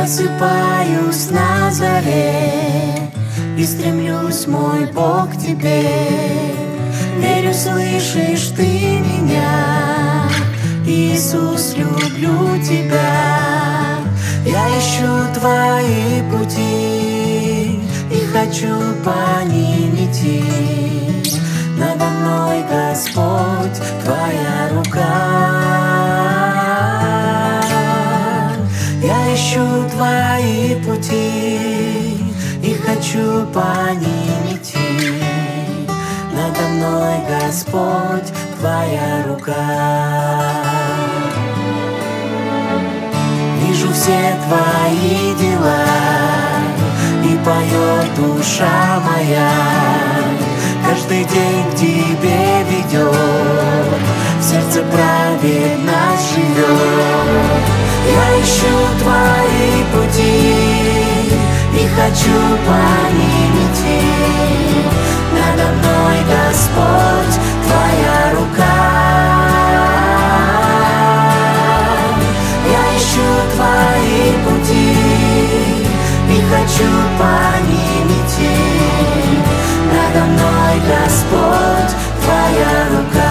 Просыпаюсь на заре и стремлюсь, мой Бог, к Тебе. Верю, слышишь Ты меня, Иисус, люблю Тебя. Я ищу Твои пути и хочу по ним идти. Надо мной, Господь, Твоя рука. Я ищу Твои пути и хочу по ним идти. Надо мной, Господь, Твоя рука. Вижу все Твои дела, и поет душа моя. Каждый день к Тебе ведет, в сердце праведность живет. Я ищу Твои пути и хочу по ним идти. Надо мной, Господь, Твоя рука. Я ищу Твои пути и хочу по ним идти. Надо мной, Господь, Твоя рука.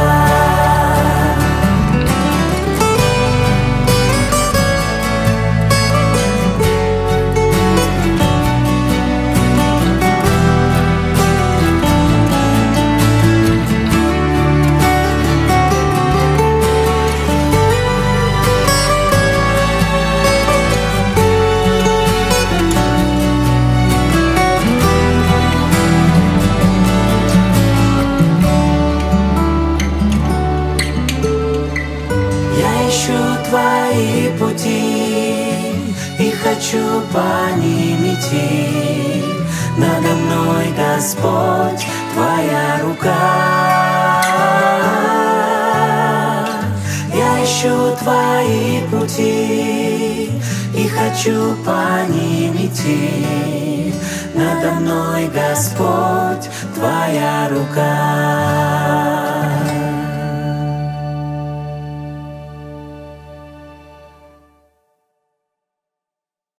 Твои пути и хочу по ним идти. Надо мной, Господь, Твоя рука. Я ищу Твои пути и хочу по ним идти. Надо мной, Господь, Твоя рука.